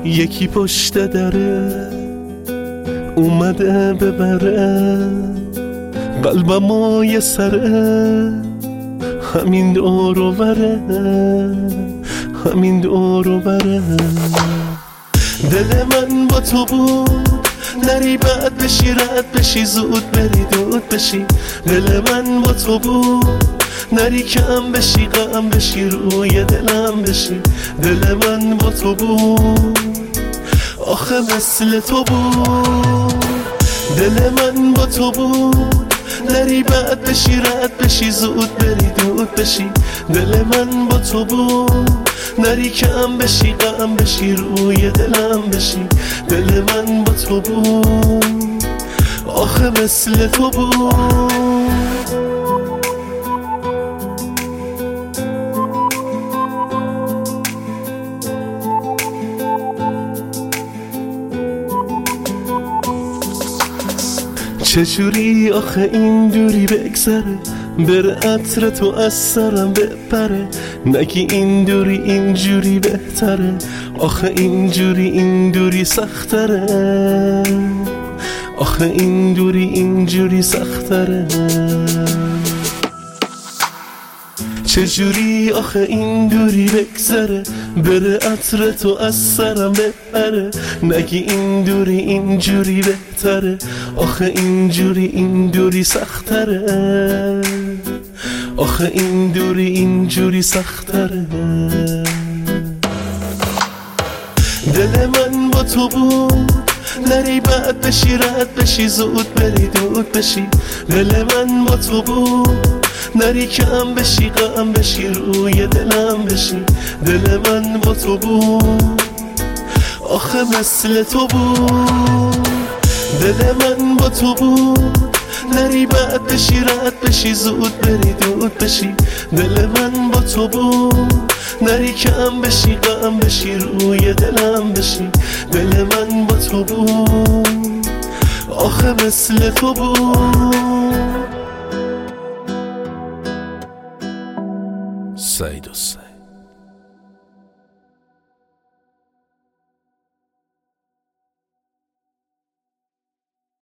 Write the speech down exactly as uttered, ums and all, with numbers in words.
یکی پشت دره اومده ببره قلبمو یه سره، همین دور و بره، همین دور و بره. دل من با تو بود نری بعد بشی رد بشی زود بری دود بشی. دل من با تو بود نری کم بشی غم بشی روی دلم بشی. دل من با تو بود آخه مثل تو بود. دل من با تو بود نری بعد بشی رد بشی زود بری دود بشی. دل من با تو بود نری کم بشی غم بشی روی دلم بشی. دل من با تو بود آخه مثل تو بود. چجوری آخه این دوری بگذره بره عطر تو از سرم بپره. نگی این دوری اینجوری بهتره آخه اینجوری این دوری سختره. آخه این دوری اینجوری سختره. چجوری آخه این دوری بگذره بره عطر تو از سرم بپره. نگی این دوری اینجوری بهتره آخه اینجوری این دوری سختره. آخه این دوری اینجوری سختره. دل من با تو بود نری بعد بشی رد بشی زود بری دود بشی. دل من با تو بود نری کم بشی غم بشی روی دلم بشی. دل من با تو بود آخه مثل تو بود. دل من با تو بود نری بعد بشی رد بشی زود بری دود بشی. دل من با تو بود نری کم بشی غم بشی روی دلم بشی. دل من با تو بود آخه مثل تو بود. سعید حسین.